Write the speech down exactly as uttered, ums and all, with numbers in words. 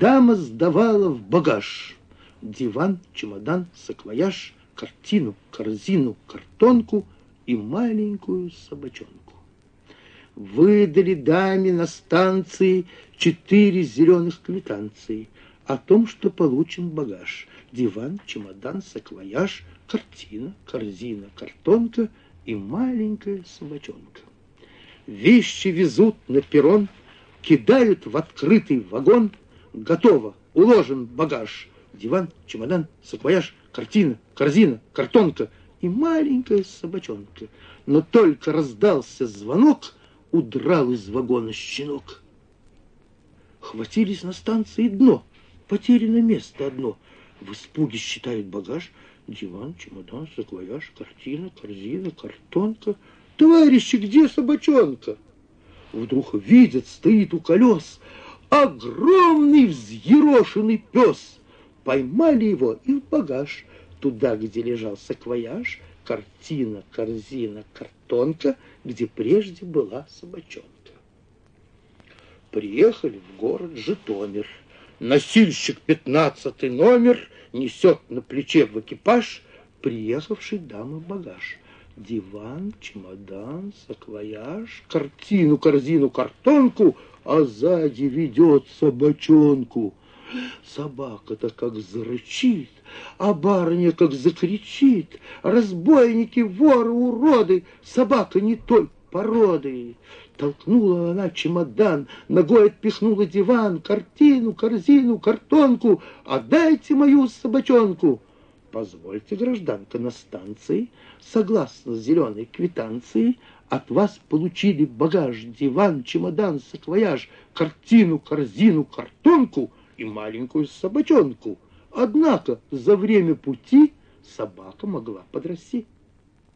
дама сдавала в багаж диван, чемодан, саквояж, картину, корзину, картонку и маленькую собачонку. Выдали даме на станции четыре зеленых квитанции о том, что получен багаж: диван, чемодан, саквояж, картина, корзина, картонка и маленькая собачонка. Вещи везут на перрон, кидают в открытый вагон. Готово, уложен багаж: диван, чемодан, саквояж, картина, корзина, картонка и маленькая собачонка. Но только раздался звонок, удрал из вагона щенок. Хватились на станции дно, потеряно место одно. В испуге считают багаж: диван, чемодан, саквояж, картина, корзина, картонка. Товарищи, где собачонка? Вдруг видят, стоит у колес огромный взъерошенный пес. Поймали его и в багаж, туда, где лежал саквояж, картина, корзина, картонка, где прежде была собачонка. Приехали в город Житомир. Носильщик пятнадцатый номер несет на плече в экипаж приехавший дамы багаж: диван, чемодан, саквояж, картину, корзину, картонку, а сзади ведет собачонку. Собака-то как зарычит, а барыня как закричит: разбойники, воры, уроды, собака не той породы. Толкнула она чемодан, ногой отпихнула диван, картину, корзину, картонку. Отдайте мою собачонку. Позвольте, гражданка, на станции, согласно зеленой квитанции, от вас получили багаж, диван, чемодан, саквояж, картину, корзину, картонку и маленькую собачонку. Однако за время пути собака могла подрасти.